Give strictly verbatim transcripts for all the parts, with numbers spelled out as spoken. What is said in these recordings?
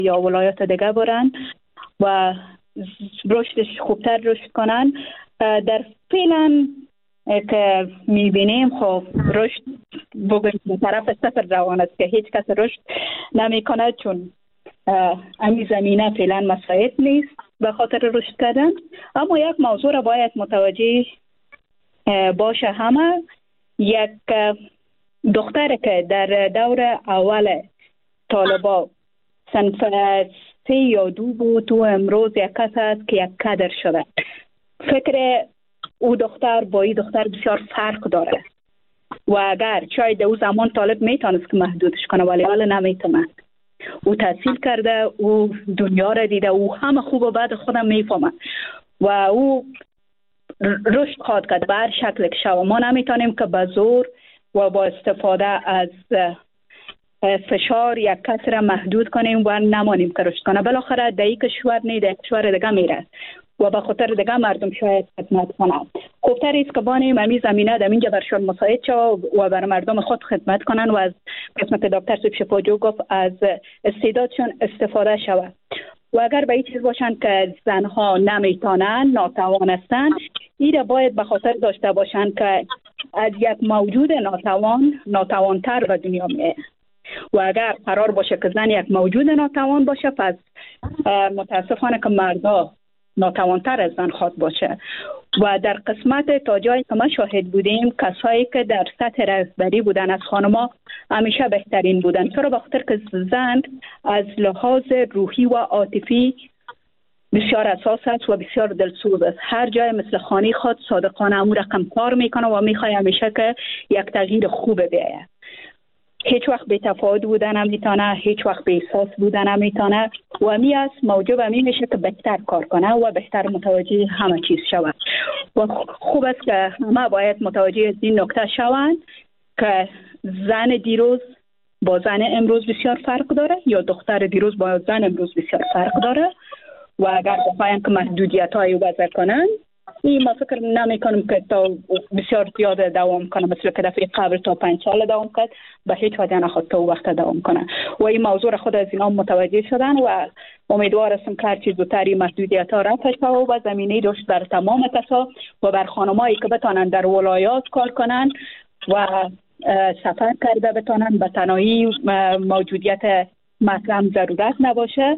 یا ولایات دیگه برن و رشدش خوبتر رشد کنن. در فعلا که میبینیم خب رشد بگویم به طرف صفر روان است که هیچ کس رشد نمیکنه، چون امی زمینه فعلا مساعد نیست به خاطر رشد کردن. اما یک موضوع را باید متوجه باشه، همه یک دختر که در دور اول طالبا صنف سه یا دو بود و امروز یک کس است که یک کادر شده، فکر او دختر با این دختر بسیار فرق داره و اگر شاید او زمان طالب میتونست که محدودش کنه ولی حالا نمیتونه. او تحصیل کرده، او دنیا را دیده، او همه خوب و بد خودم میفهمه و او رشد خواهد کرد به هر شکل که شود. ما نمیتونیم که به زور و با استفاده از فشار یک کس را محدود کنیم و نمانیم که رشد کنه. بالاخره در یک کشور نه در کشور دیگه میره و به خاطر دیگه مردم شاید خدمت کنن. خوبتر است که بانیم امی زمینه در اینجا برشون مساعد شود و بر مردم خود خدمت کنن و از قسمت دکتر سیب شفاجو گفت از استعدادشون استفاده شود. و اگر به این چیز باشن که زنها نمیتونن، ناتوان هستن، این باید به خاطر داشته باشن که از یک موجود ناتوان ناتوانتر به دنیا میه و اگر قرار باشه که زن یک موجود ناتوان باشه پس متاسفانه که مردا ناتوانتر از زن خود باشه. و در قسمت تا جایی که ما شاهد بودیم کسایی که در سطح رهبری بودن از خانما همیشه بهترین بودن، چرا؟ به خاطر که زن از لحاظ روحی و عاطفی بسیار اساس است و بسیار دلسوز است. هر جای مثل خانه خود صادقانه امور رقم کار میکنه و میخواد همیشه که یک تغییر خوب بیاید. هیچ وقت به تفاوت بودن نمیتونه، هیچ وقت به احساس بودن نمیتونه و می است موجب امی میشه که بهتر کار کنه و بهتر متوجه همه چیز شود. و خوب است که همه باید متوجه از این نکته شوند که زن دیروز با زن امروز بسیار فرق داره یا دختر دیروز با زن امروز بسیار فرق داره و اگر بخواین که محدودیت های وضع کنن این ما فکر نمی کنم که تا بسیار زیاد دوام کنه، مثل که دفعه قبل تا پنج سال دوام کرد به هیچ وجه نخواد تا وقت دوام کنه و این موضوع خود از اینا متوجه شدن و امیدوار هستم که هرچی زودتر این محدودیت ها رفع شود و زمینه رشد بر تمام کسا و بر خانمایی که بتانن در ولایات کار کنن و سفر کرده بتانن به تنهایی موجودیت مطلب ضرورت نباشه،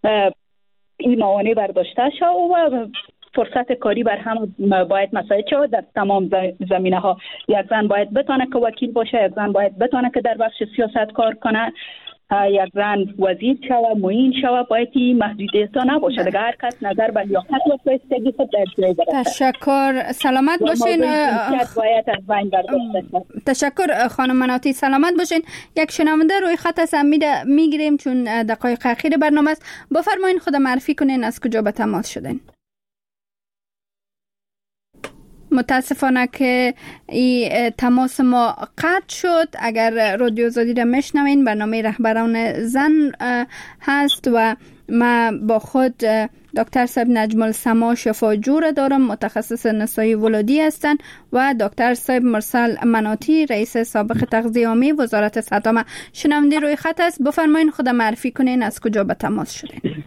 این موانع برداشته شد و فرصت کاری بر هم باید مساعد شود در تمام زمینه ها. یک زن باید بتونه که وکیل باشه، یک زن باید بتونه که در بخش سیاست کار کنه، یک زن وزیر شود، معین شود، باید این محدودیت ها نباشه. دیگه هر کس نظر به لیاقت و فرستگی خود در جای برسه. تشکر، سلامت باشین. باید از بین برداشته. تشکر خانم مناطی، سلامت باشین. یک شنونده روی خط است، میگیریم چون دقایق اخیر برنامه است. بفرمایین خود معرفی کنین، از کجا به تماس شدین؟ متاسفانه که این تماس ما قطع شد. اگر رادیو آزادی را میشنوین، برنامه رهبران زن هست و ما با خود دکتر صاحب نجم السما شفاجو را دارم، متخصص نسای ولادی هستند و دکتر صاحب مرسل مناطی، رئیس سابق تغذیه عامه وزارت صحت. شنونده روی خط است، بفرمایین خود معرفی کنین، از کجا به تماس شدین؟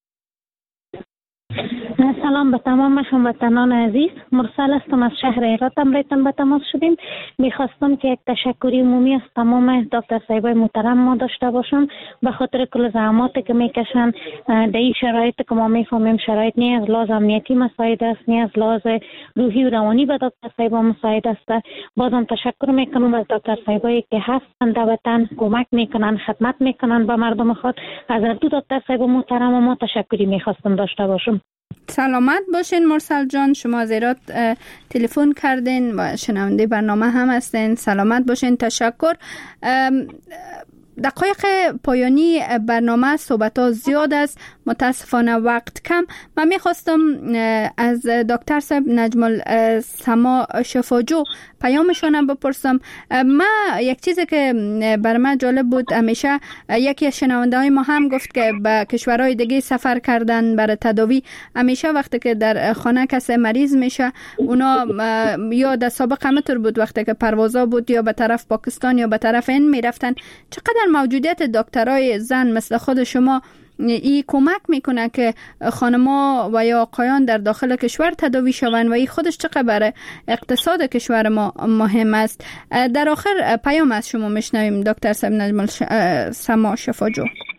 سلام به تمام هموطنان عزیز، مرسل هستم از شهر هرات. امریتان به تماس شدیم. میخواستم که یک تشکری عمومی از تمام دکتر صاحبای محترم ما داشته باشم به خاطر کل زحماتی که میکشن در این شرایط که ما میفهمیم شرایط نه از لحاظ امنیتی مساعد است، نه از لحاظ روحی و روانی به دکتر صاحبا مساعد است. بازم تشکر میکنم از دکتر صاحبایی که هستند در وطن، کمک میکنن، خدمت میکنن به مردم خود. از دو دکتر صاحب محترم ما تشکری میخواستم داشته باشم. سلامت باشین مرسل جان، شما از هرات تلفن کردین و شنونده برنامه هم هستین. سلامت باشین، تشکر. دقایق پایانی برنامه صحبت ها زیاد است، متاسفانه وقت کم. من میخواستم از دکتر صاحب نجم السما شفاجو پیامشون بپرسم. ما یک چیزی که برای من جالب بود، همیشه یکی از شنونده های ما هم گفت که به کشورهای دیگه سفر کردن برای تداوی. همیشه وقتی که در خانه کسی مریض میشه، اونا یا در سابق همطور بود وقتی که پروازا بود یا به طرف پاکستان یا به طرف این میرفتن. چقدر موجودیت دکترای زن مثل خود شما این کمک میکنه که خانما و یا آقایان در داخل کشور تداوی شوند و این خودش چقدر برای اقتصاد کشور ما مهم است. در آخر پیام از شما میشنویم دکتر صاحب نجم سما شفاجو.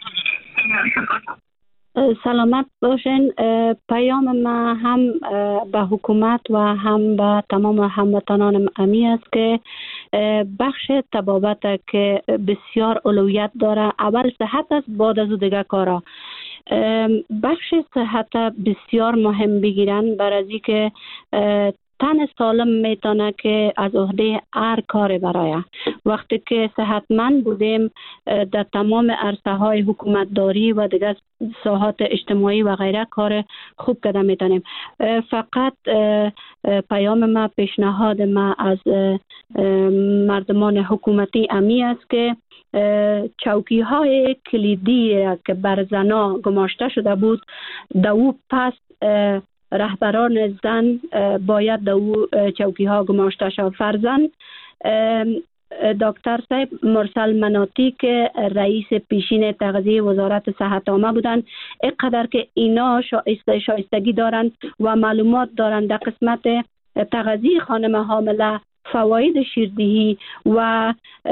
سلامت باشین. پیام ما هم به حکومت و هم به تمام هموطنان امی است که بخش طبابت که بسیار اولویت داره، اول صحت است، بعد از دیگه کارا. بخش صحت بسیار مهم بگیرن، برای که تن سالم میتونه که از عهده هر کار برای. وقتی که صحتمند بودیم در تمام عرصه های حکومتداری و دیگر ساحات اجتماعی و غیره کار خوب کرده میتونیم. فقط پیام ما، پیشنهاد ما از مردمان حکومتی امی است که چوکی های کلیدی که بر زنا گماشته شده بود دو پس رهبران زن باید دو چوکی ها گماشته شد. فرزن دکتر صاحب مرسل مناطی که رئیس پیشین تغذیه وزارت صحت عامه بودن، اینقدر که اینا شایسته شایستگی دارن و معلومات دارن در قسمت تغذیه خانم حامله، فواید شیردهی و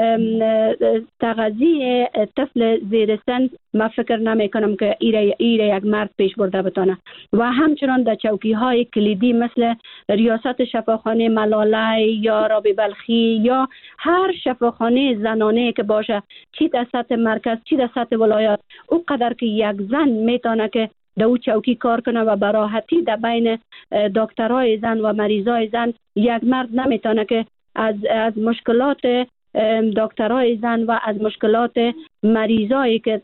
تغذیه طفل زیر سن، ما فکر نمی کنم که ایره, ایره یک مرد پیش برده بتانه. و همچنان در چوکی های کلیدی مثل ریاست شفاخانه ملاله یا رابی بلخی یا هر شفاخانه زنانه که باشه، چی در سطح مرکز چی در سطح ولایات، او قدر که یک زن میتونه که دو چوکی کار کنه و براحتی در بین دکترای زن و مریضای زن یک مرد نمیتونه که از از مشکلات دکترای زن و از مشکلات مریضایی که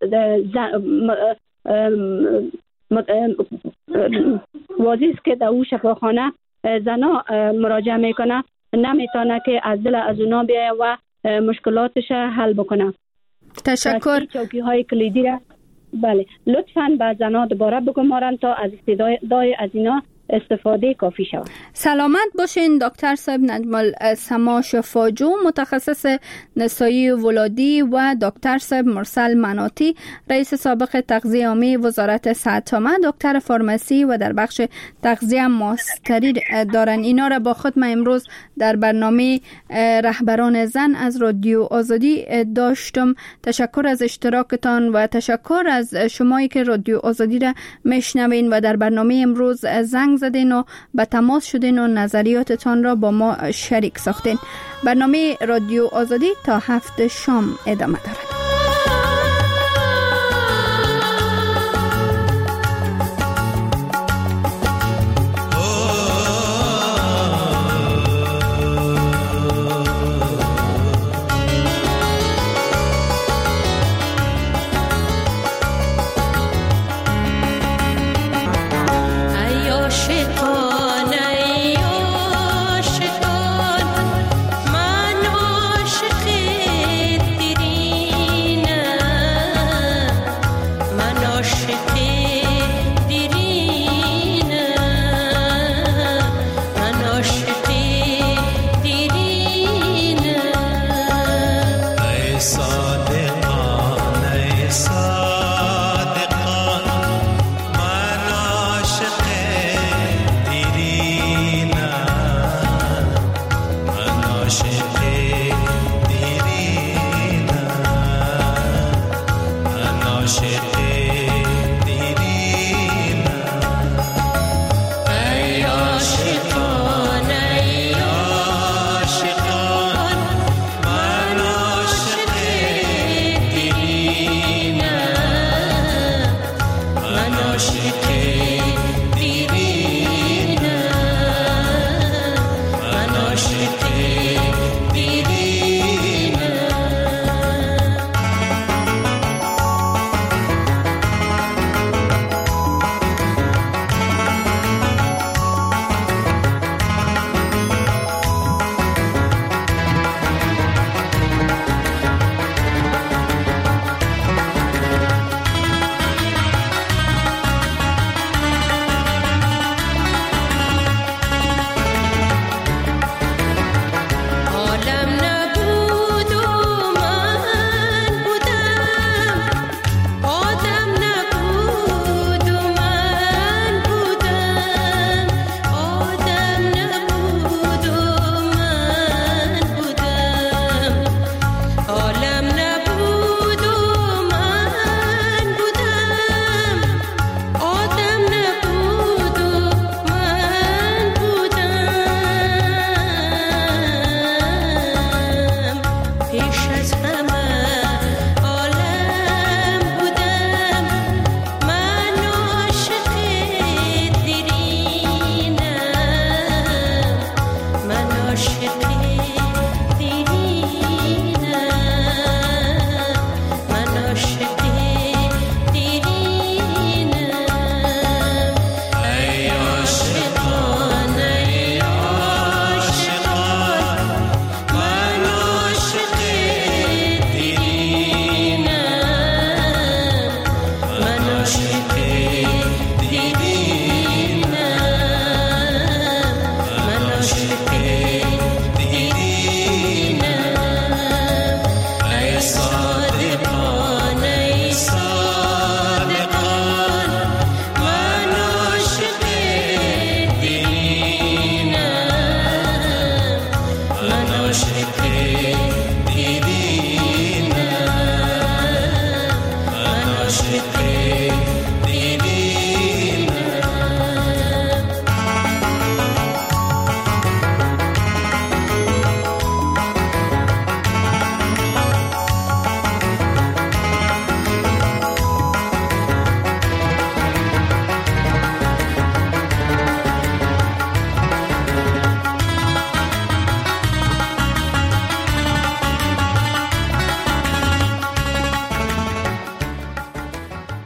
واضح که در او شفاخانه زنا مراجعه میکنه نمیتونه که از دل از اونا بیایه و مشکلاتش حل بکنه. تشکر. چوکی های کلیدی را بله لطفاً به زنها دوباره بگمارن تا از استفاده از اینا استفاده کافی شود. سلامت باشین دکتر صاحب نجم سما شفاجو، متخصص نسایی ولادی و دکتر صاحب مرسل مناطی، رئیس سابق تغذیه عامه وزارت صحت عامه، دکتر فارمسی و در بخش تغذیه ماستری دارن. اینا را با خود ما امروز در برنامه رهبران زن از رادیو آزادی داشتم. تشکر از اشتراکتان و تشکر از شمایی که رادیو آزادی را میشنوین و در برنامه امروز زنگ زدین و به تماس شدین و نظریاتتان را با ما شریک ساختین. برنامه رادیو آزادی تا هفت شام ادامه دارد. She